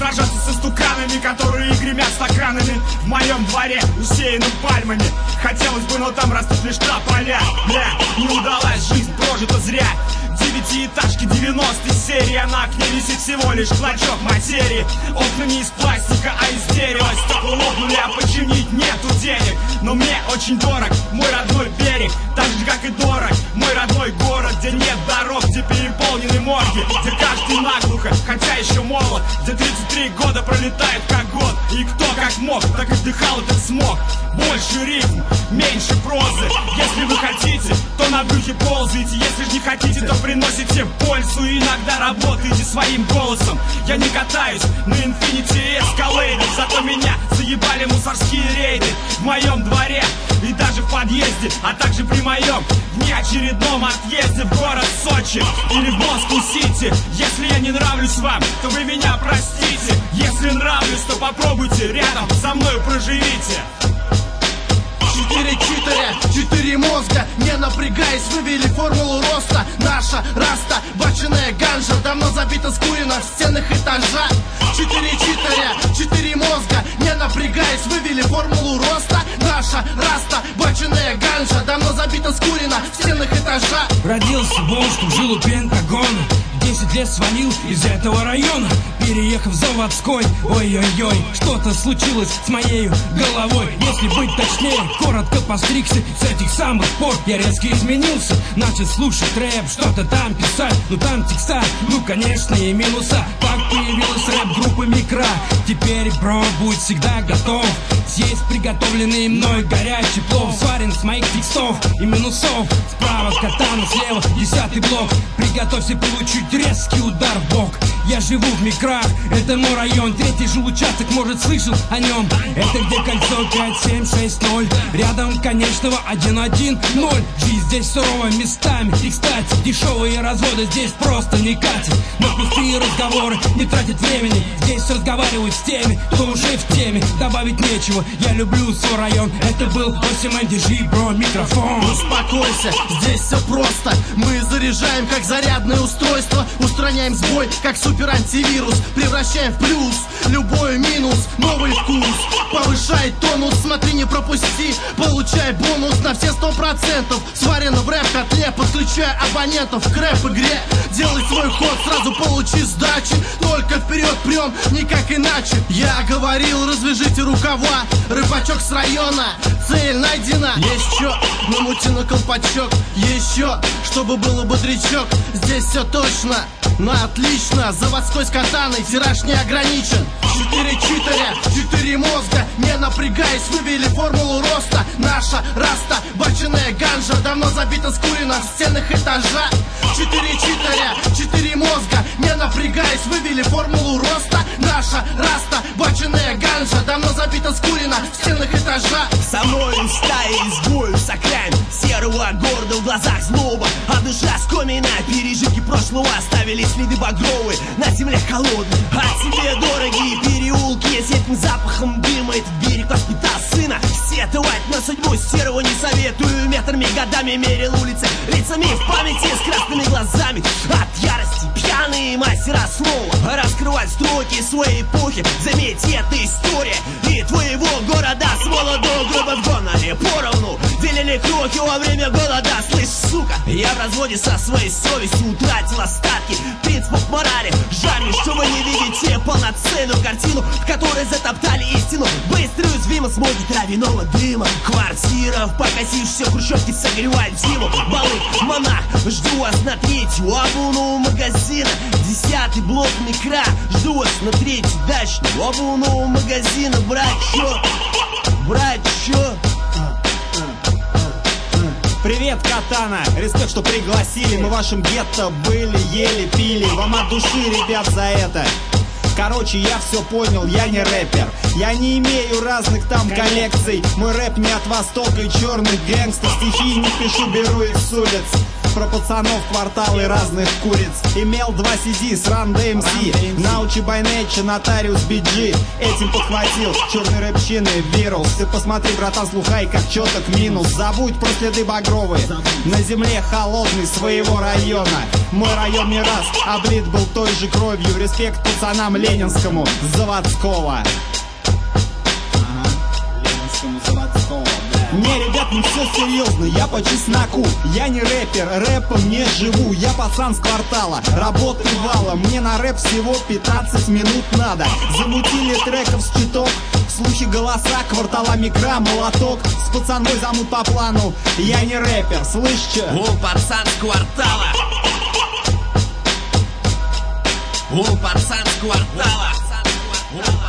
сражаться со стуканами, которые гремят стаканами. В моем дворе, усеянным пальмами. Хотелось бы, но там растут лишь тополя. Бля, не удалась жизнь, прожита зря. Девятиэтажки 90-й серии, а на окне висит всего лишь клочок материи. Окна не из пластика, а из дерева. Стекла лопнули, а починить нету денег. Но мне очень дорог мой родной берег, так же как и дорог мой родной город, где нет дорог, где переполнены морги, где каждый наглухо, хотя еще молод, где 33 года пролетает как год. И кто как мог, так и вдыхал этот смог. Больше рифм, меньше прозы. Если вы хотите, то на брюхе ползайте. Если же не хотите, то приносите пользу. И иногда работаете своим голосом. Я не катаюсь на Infiniti Escalade, зато меня заебали мусорские рейды в моем дворе и даже в подъезде, а также при моем внеочередном отъезде в город Сочи или в Москву-Сити. Если я не нравлюсь вам, то вы меня простите. Если нравлюсь, то попробуйте рядом со мною проживите. 4 читаря, 4 мозга, не напрягаясь, вывели формулу роста. Наша раста, баченая ганжа, давно забита скурена в стенах этажа. 4 читаря, 4 мозга, не напрягаясь, вывели формулу роста. Наша раста, баченая ганжа, давно забита скурена в стенах этажа. Родился бомж, жил у Пентагона, 10 лет свалил из этого района, переехав в заводской. Ой-ой-ой, что-то случилось с моей головой. Если быть точнее, коротко постригся. С этих самых пор я резко изменился. Начал слушать рэп, что-то там писать. Ну там текста, ну конечно и минуса. Так появилась рэп-группа Микра. Теперь бро будь всегда готов съесть приготовленный мной горячий плов, сварен с моих текстов и минусов. Справа катана, слева 10-й блок. Приготовься получить резкий удар в бок. Я живу в Микрах, это мой район. Третий же участок, может, слышал о нем. Это где кольцо 5760. Рядом конечного 110. Жизнь здесь суровая местами. И, кстати, дешевые разводы здесь просто не катят. Но пустые разговоры не тратят времени. Здесь разговаривают с теми, кто уже в теме. Добавить нечего, я люблю свой район. Это был Осимэн, держи, бро, микрофон. Успокойся, здесь все просто. Мы заряжаем как зарядное устройство, устраняем сбой как супер-антивирус, превращаем в плюс любой минус. Новый вкус повышает тонус, смотри не пропусти, получай бонус на все 100%. Сварено в рэп-котле, подключая абонентов к рэп-игре. Делай свой ход, сразу получи сдачи, только вперед прем, никак иначе. Я говорил, развяжите рукава, рыбачок с района, цель найдена. Есть чё, намути на колпачок, еще, чтобы было бодрячок. Здесь все точно, ну отлично, заводской с катаной, тираж не ограничен. 4 читаря, 4 мозга, не напрягаясь, вывели формулу роста. Наша раста, баченая ганжа, давно забита скурена в стенах этажа. 4 читаря, 4 мозга, не напрягаясь, вывели формулу роста. Наша раста, баченая ганжа, давно забита скурена в стенах этажа. Со мной стая изгоев с окраин серого города, в глазах злоба, а душа скомина. Пережитки прошлого оставили следы багровые на земле холодной. А тебе дорогие переулки с этим запахом дыма. Этот берег воспитал сына. Сетовать на судьбу серого не советую. Метрами годами мерил улицы, лицами в памяти с красными глазами. От ярости пьяные мастера слова раскрывать строки своей эпохи. Заметь, это история и твоего города с молоду грубо в гоноре поровну делили кроки во время голода. Слышь, сука, я в разводе со своей совестью, утратил остатки принципов морали. Жаль, что вы не видите полноценную картину, в которой затоптали истину. Быстро и уязвимо смоги травяного дыма. Квартира в покосившейся хрущевке согревает зиму. Балык, монах, жду вас на третью обувного магазина. 10-й блок Микра, жду вас на третью дачную обувного магазина. Брать чё? Брать чё? Привет, Катана! Респект, что пригласили. Мы в вашем гетто были, ели, пили. Вам от души, ребят, за это. Короче, я все понял, я не рэпер. Я не имею разных там коллекций. Мой рэп не от востока и черных гэнгстов. Стихи не пишу, беру их с улиц. Про пацанов, кварталы разных куриц. Имел 2 CD с Run DMC. Научи Байнечи, Нотариус BG. Этим подхватил черный рэпчины вирус. Ты посмотри, братан, слухай, как чёток минус. Забудь про следы багровые. На земле холодный своего района. Мой район не раз облит был той же кровью. Респект пацанам ленинскому заводского. Не, ребят, не все серьезно, я по чесноку. Я не рэпер, рэпом не живу. Я пацан с квартала, работы валом. Мне на рэп всего 15 минут надо. Замутили треков с читок, слухи, голоса, кварталами кра, молоток. С пацаной замут по плану, я не рэпер, слышь, чё? О, пацан с квартала. О, пацан с квартала.